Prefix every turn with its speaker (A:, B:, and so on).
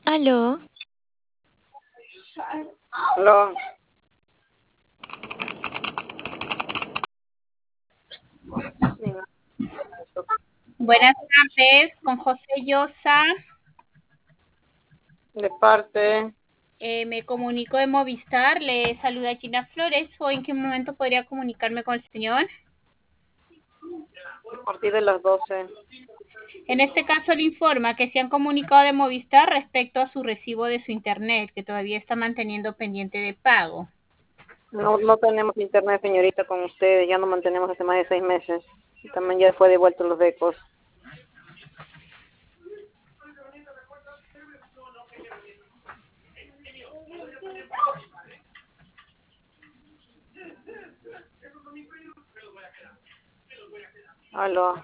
A: Aló,
B: Aló,
C: Buenas tardes, con José Llosa.
B: de parte,
C: Me comunico de Movistar. Le saluda Gina Flores. ¿O en qué momento podría comunicarme con el señor?
B: a partir de las 12.
C: En este caso le informa que se han comunicado de Movistar respecto a su recibo de su internet, que todavía está manteniendo pendiente de pago.
B: No tenemos internet, señorita, con ustedes. Ya no mantenemos hace más de 6 meses. Y también ya fue devuelto los becos. Aló.